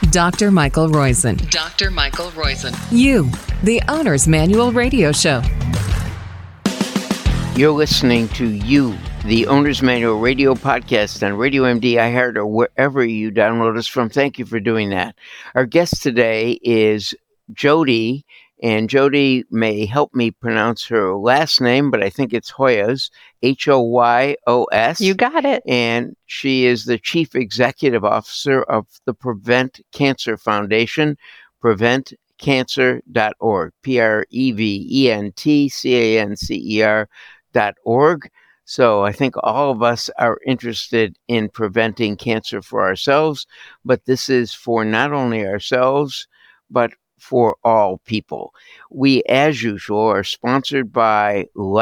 Dr. Michael Roizen. Dr. Michael Roizen. You, the Owner's Manual Radio Show. You're listening to You, the Owner's Manual Radio Podcast on Radio MD, iHeart, or wherever you download us from. Thank you for doing that. Our guest today is Jody, and Jody may help me pronounce her last name, but I think it's Hoyos, Hoyos. You got it. And she is the Chief Executive Officer of the Prevent Cancer Foundation, preventcancer.org, preventcancer.org. So I think all of us are interested in preventing cancer for ourselves, but this is for not only ourselves, but for all people. We, as usual, are sponsored by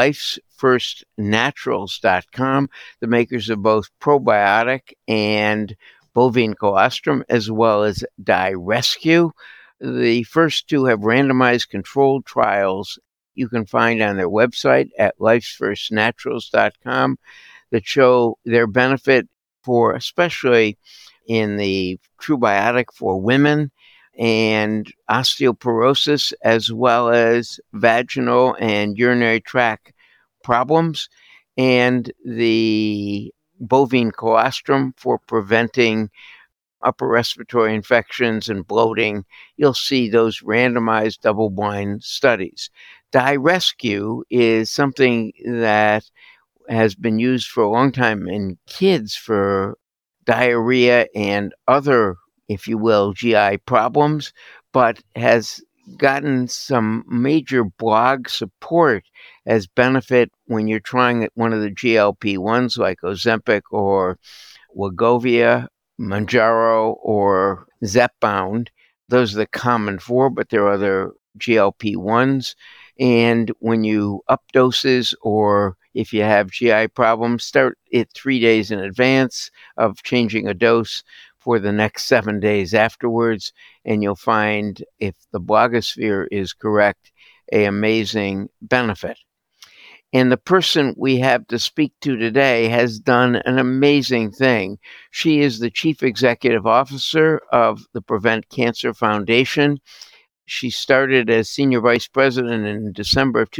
lifesfirstnaturals.com, the makers of both probiotic and bovine colostrum, as well as DiRescue. The first two have randomized controlled trials you can find on their website at lifesfirstnaturals.com that show their benefit for, especially in the TruBiotic for women, and osteoporosis, as well as vaginal and urinary tract problems, and the bovine colostrum for preventing upper respiratory infections and bloating. You'll see those randomized double-blind studies. DiRescue is something that has been used for a long time in kids for diarrhea and other, if you will, GI problems, but has gotten some major blog support as benefit when you're trying one of the GLP-1s like Ozempic or Wegovy, Mounjaro, or Zepbound. Those are the common four, but there are other GLP-1s. And when you up doses, or if you have GI problems, start it 3 days in advance of changing a dose for the next 7 days afterwards, and you'll find, if the blogosphere is correct, an amazing benefit. And the person we have to speak to today has done an amazing thing. She is the Chief Executive Officer of the Prevent Cancer Foundation. She started as Senior Vice President in December of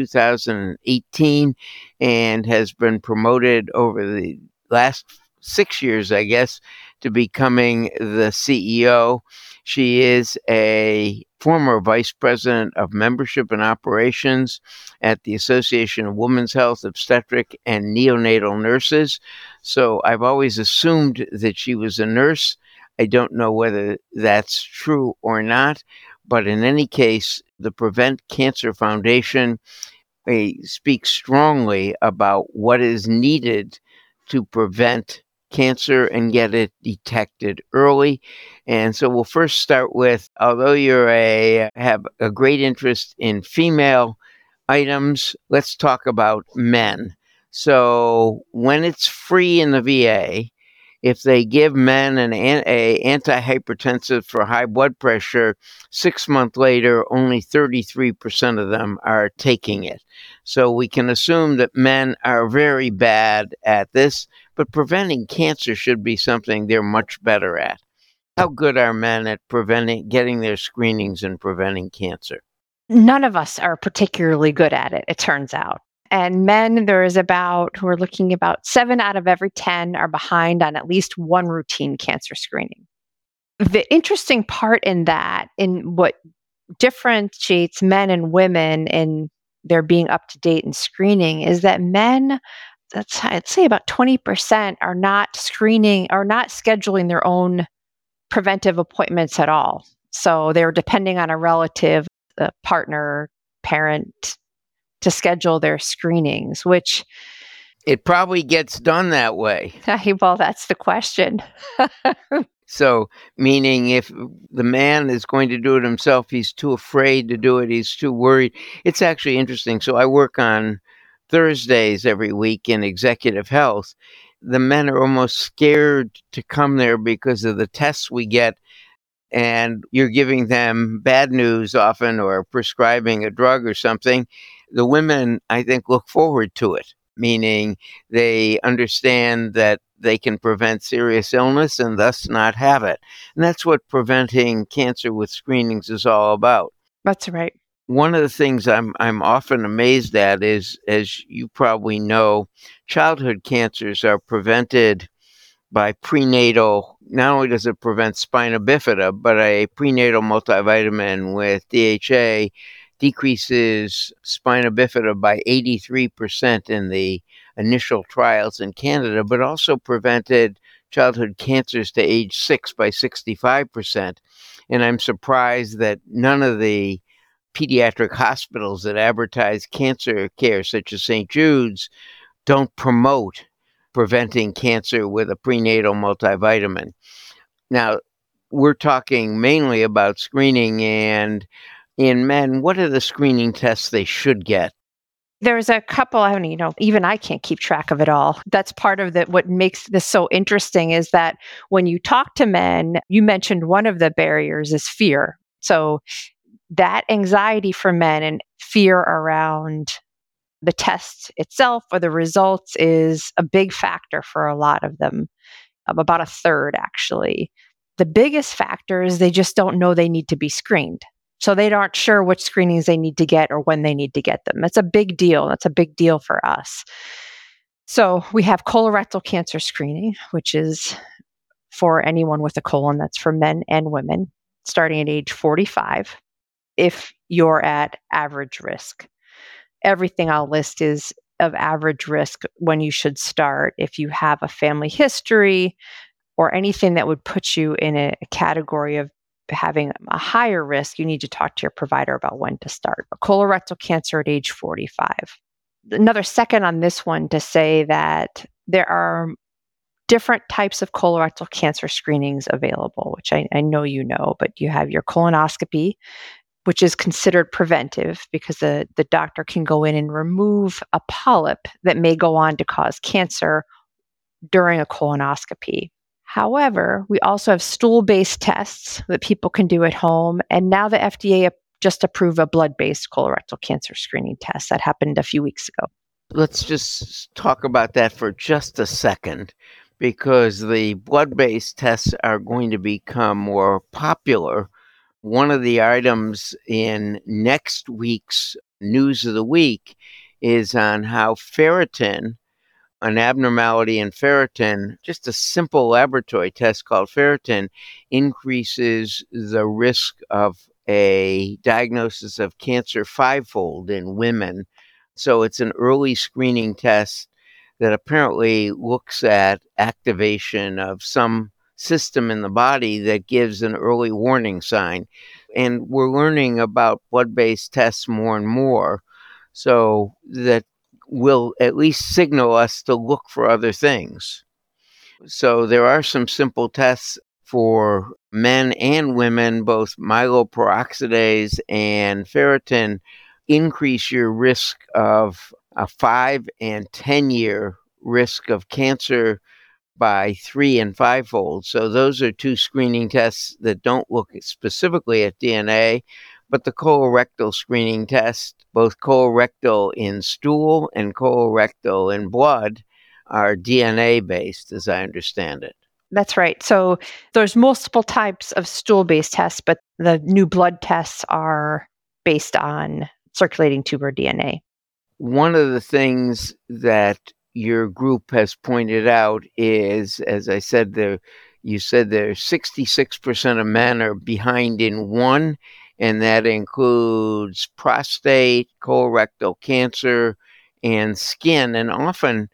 2018 and has been promoted over the last 6 years, I guess, to becoming the CEO. She is a former Vice President of Membership and Operations at the Association of Women's Health, Obstetric, and Neonatal Nurses. So I've always assumed that she was a nurse. I don't know whether that's true or not, but in any case, the Prevent Cancer Foundation speaks strongly about what is needed to prevent cancer and get it detected early. And so we'll first start with, although have a great interest in female items, let's talk about men. So when it's free in the VA, if they give men an antihypertensive for high blood pressure, 6 months later, only 33% of them are taking it. So we can assume that men are very bad at this, but preventing cancer should be something they're much better at. How good are men at getting their screenings and preventing cancer? None of us are particularly good at it, it turns out. And men, we're looking about 7 out of every 10 are behind on at least one routine cancer screening. The interesting part in what differentiates men and women in their being up to date in screening is that men, I'd say about 20% are not screening or not scheduling their own preventive appointments at all. So they're depending on a relative, a partner, parent, to schedule their screenings, which it probably gets done that way. Well, that's the question. So, meaning if the man is going to do it himself, he's too afraid to do it, he's too worried. It's actually interesting. So I work on Thursdays every week in executive health. The men are almost scared to come there because of the tests we get, and you're giving them bad news often or prescribing a drug or something. The women, I think, look forward to it. meaning they understand that they can prevent serious illness and thus not have it. And that's what preventing cancer with screenings is all about. That's right. One of the things I'm often amazed at is, as you probably know, childhood cancers are prevented by prenatal. Not only does it prevent spina bifida, but a prenatal multivitamin with DHA decreases spina bifida by 83% in the initial trials in Canada, but also prevented childhood cancers to age 6 by 65%. And I'm surprised that none of the pediatric hospitals that advertise cancer care, such as St. Jude's, don't promote preventing cancer with a prenatal multivitamin. Now, we're talking mainly about screening, and in men, what are the screening tests they should get? There's a couple, I don't even I can't keep track of it all. That's part of what makes this so interesting is that when you talk to men, you mentioned one of the barriers is fear. So that anxiety for men and fear around the test itself or the results is a big factor for a lot of them, about a third actually. The biggest factor is they just don't know they need to be screened. So they aren't sure which screenings they need to get or when they need to get them. That's a big deal. That's a big deal for us. So we have colorectal cancer screening, which is for anyone with a colon. That's for men and women, starting at age 45, if you're at average risk. Everything I'll list is of average risk when you should start. If you have a family history or anything that would put you in a category of having a higher risk, you need to talk to your provider about when to start. But colorectal cancer at age 45. Another second on this one to say that there are different types of colorectal cancer screenings available, which I know you know, but you have your colonoscopy, which is considered preventive because the doctor can go in and remove a polyp that may go on to cause cancer during a colonoscopy. However, we also have stool-based tests that people can do at home. And now the FDA just approved a blood-based colorectal cancer screening test. That happened a few weeks ago. Let's just talk about that for just a second, because the blood-based tests are going to become more popular. One of the items in next week's News of the Week is on how ferritin, an abnormality in ferritin, just a simple laboratory test called ferritin, increases the risk of a diagnosis of cancer fivefold in women. So it's an early screening test that apparently looks at activation of some system in the body that gives an early warning sign. And we're learning about blood-based tests more and more, so that will at least signal us to look for other things. So there are some simple tests for men and women. Both myeloperoxidase and ferritin increase your risk of a 5 and 10-year risk of cancer by 3 and 5-fold. So those are two screening tests that don't look specifically at DNA, but the colorectal screening test, both colorectal in stool and colorectal in blood, are DNA based, as I understand it. That's right. So there's multiple types of stool-based tests, but the new blood tests are based on circulating tumor DNA. One of the things that your group has pointed out is, as I said, you said there 66% of men are behind in one, and that includes prostate, colorectal cancer, and skin. And often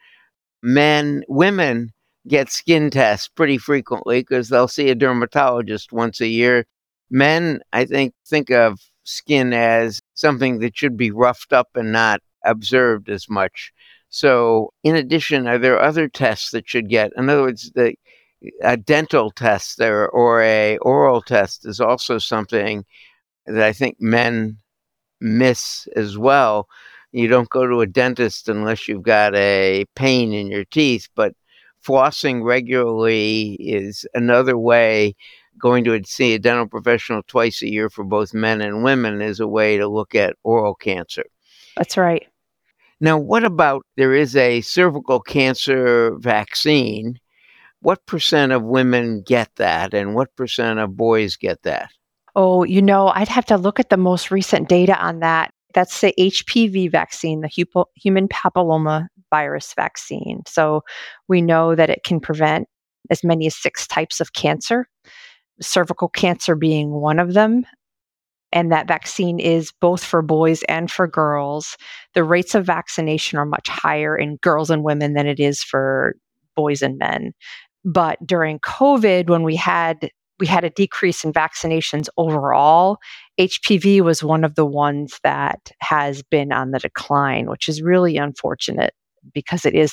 women get skin tests pretty frequently because they'll see a dermatologist once a year. Men, I think of skin as something that should be roughed up and not observed as much. So in addition, are there other tests that should get? In other words, a dental test or a oral test is also something that I think men miss as well. You don't go to a dentist unless you've got a pain in your teeth, but flossing regularly is another way. Going to see a dental professional twice a year for both men and women is a way to look at oral cancer. That's right. Now, what about there is a cervical cancer vaccine? What percent of women get that, and what percent of boys get that? Oh, I'd have to look at the most recent data on that. That's the HPV vaccine, the human papilloma virus vaccine. So we know that it can prevent as many as 6 types of cancer, cervical cancer being one of them. And that vaccine is both for boys and for girls. The rates of vaccination are much higher in girls and women than it is for boys and men. But during COVID, when we had a decrease in vaccinations overall, HPV was one of the ones that has been on the decline, which is really unfortunate because it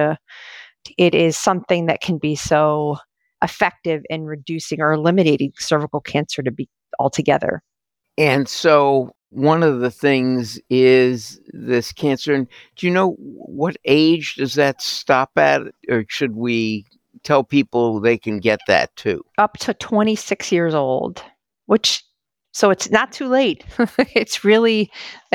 is something that can be so effective in reducing or eliminating cervical cancer to be altogether. And so one of the things is this cancer. And do you know what age does that stop at? Or should we tell people they can get that too? Up to 26 years old, so it's not too late. It's really,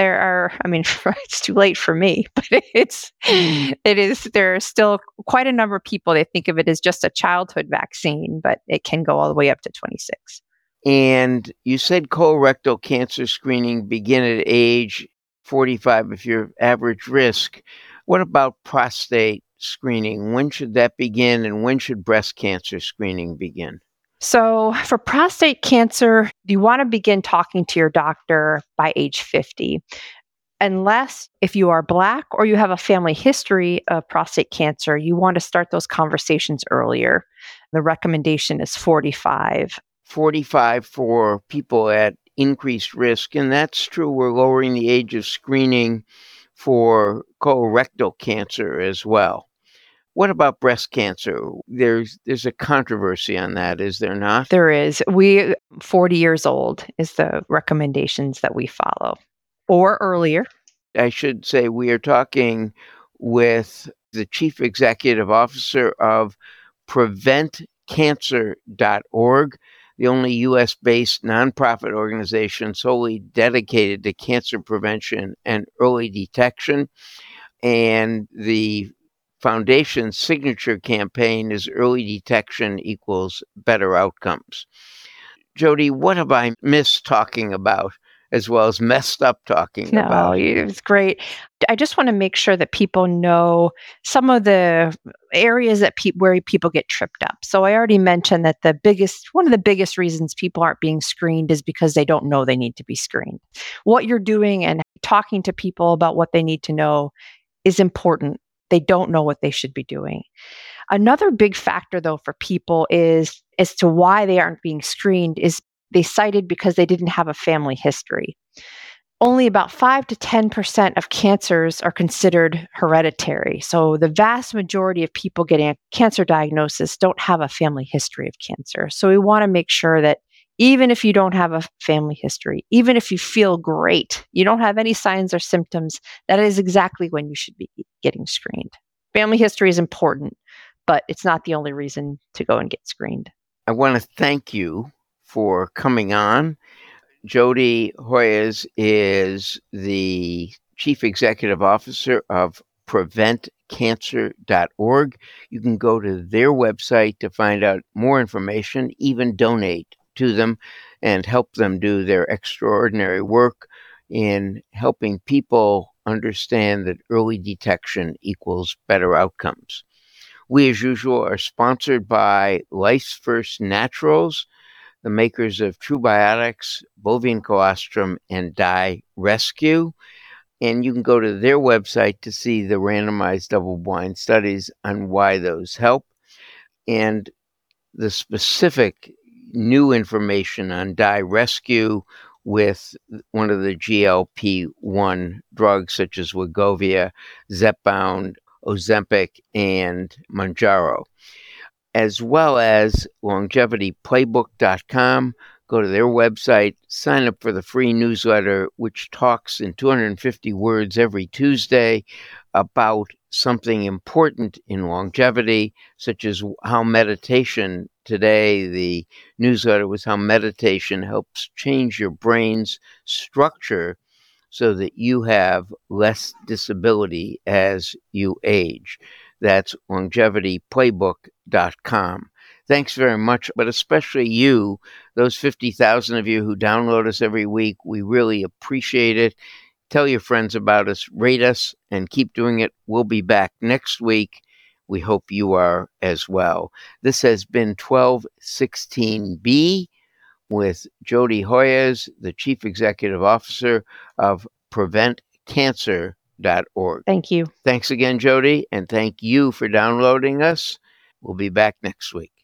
it's too late for me, but there are still quite a number of people, they think of it as just a childhood vaccine, but it can go all the way up to 26. And you said colorectal cancer screening begin at age 45 if you're average risk. What about prostate screening? When should that begin, and when should breast cancer screening begin? So for prostate cancer, you want to begin talking to your doctor by age 50. Unless if you are Black or you have a family history of prostate cancer, you want to start those conversations earlier. The recommendation is 45. 45 for people at increased risk, and that's true. We're lowering the age of screening for colorectal cancer as well. What about breast cancer? There's a controversy on that, is there not? There is. 40 years old is the recommendations that we follow, or earlier. I should say we are talking with the Chief Executive Officer of PreventCancer.org, the only U.S.-based nonprofit organization solely dedicated to cancer prevention and early detection. And the foundation's signature campaign is Early Detection Equals Better Outcomes. Jody, what have I missed talking about, as well as messed up talking about? No, it's great. I just want to make sure that people know some of the areas that where people get tripped up. So I already mentioned that one of the biggest reasons people aren't being screened is because they don't know they need to be screened. What you're doing and talking to people about what they need to know is important. They don't know what they should be doing. Another big factor, though, for people is as to why they aren't being screened is they cited because they didn't have a family history. Only about 5 to 10% of cancers are considered hereditary. So the vast majority of people getting a cancer diagnosis don't have a family history of cancer. So we want to make sure that even if you don't have a family history, even if you feel great, you don't have any signs or symptoms, that is exactly when you should be getting screened. Family history is important, but it's not the only reason to go and get screened. I want to thank you for coming on. Jody Hoyes is the Chief Executive Officer of PreventCancer.org. You can go to their website to find out more information, even donate to them and help them do their extraordinary work in helping people understand that early detection equals better outcomes. We, as usual, are sponsored by Life's First Naturals, the makers of TruBiotics, bovine colostrum, and DiResQ. And you can go to their website to see the randomized double-blind studies on why those help. And the specific new information on DiResQ with one of the GLP-1 drugs such as Wegovy, Zepbound, Ozempic, and Mounjaro, as well as longevityplaybook.com. Go to their website, sign up for the free newsletter, which talks in 250 words every Tuesday about something important in longevity, such as how meditation, today the newsletter was how meditation helps change your brain's structure so that you have less disability as you age. That's longevityplaybook.com. Thanks very much, but especially you, those 50,000 of you who download us every week. We really appreciate it. Tell your friends about us, rate us, and keep doing it. We'll be back next week. We hope you are as well. This has been 1216B with Jody Hoyes, the Chief Executive Officer of PreventCancer.org. Thank you. Thanks again, Jody, and thank you for downloading us. We'll be back next week.